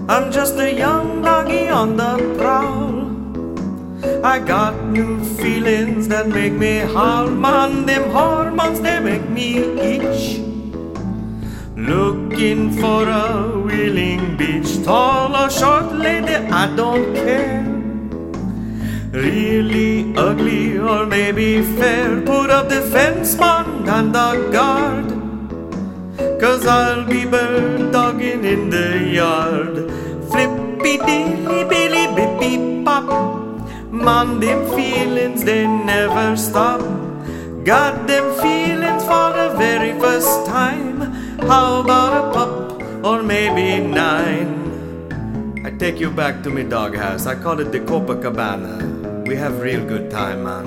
I'm just a young doggy on the prowl. I got new feelings that make me howl. Man, them hormones, they make me itch. Looking for a willing bitch, tall or short lady, I don't care. Really ugly or maybe fair, put up the fence, man, and the guard. 'Cause I'll be bird dogging in the yard. Flippy dilly billy bippy pop. Man, them feelings, they never stop. Got them feelings for the very first time. How about a pup or maybe 9? I take you back to me doghouse, I call it the Copacabana. We have real good time, man.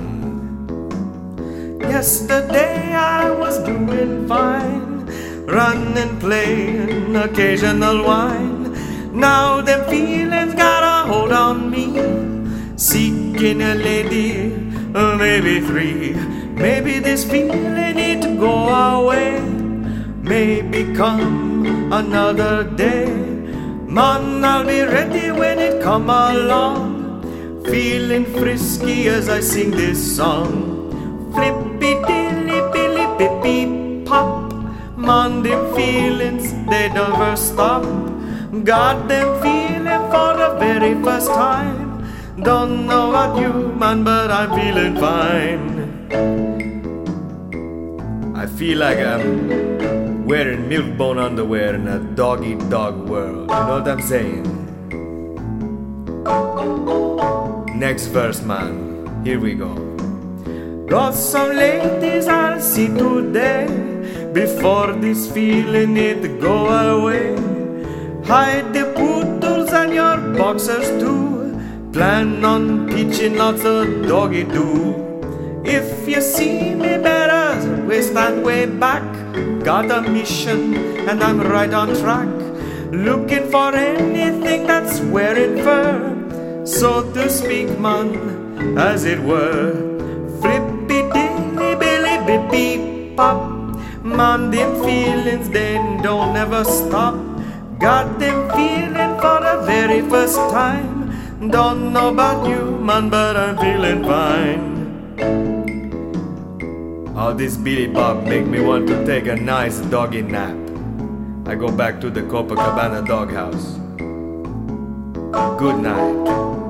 Yesterday I was doing fine, run and play and occasional wine. Now them feelings got a hold on me. Seeking a lady, maybe 3. Maybe this feeling need to go away. Maybe come another day. Man, I'll be ready when it come along. Feeling frisky as I sing this song. Flippy dilly billy bippy pop. Man, them feelings, they never stop. Got them feeling for the very first time. Don't know about you, man, but I'm feeling fine. I feel like I'm wearing milk-bone underwear in a dog-eat-dog world. You know what I'm saying? Next verse, man. Here we go. Got some ladies I'll see today. Before this feeling it go away. Hide the poodles and your boxers too. Plan on teaching lots of doggy-do. If you see me better, we stand way back. Got a mission and I'm right on track. Looking for anything that's wearing fur, so to speak, man, as it were. Flippy dilly billy bippy pop. Man, them feelings, they don't ever stop. Got them feeling for the very first time. Don't know about you, man, but I'm feeling fine. Oh, this Billy Bob make me want to take a nice doggy nap. I go back to the Copacabana doghouse. Good night.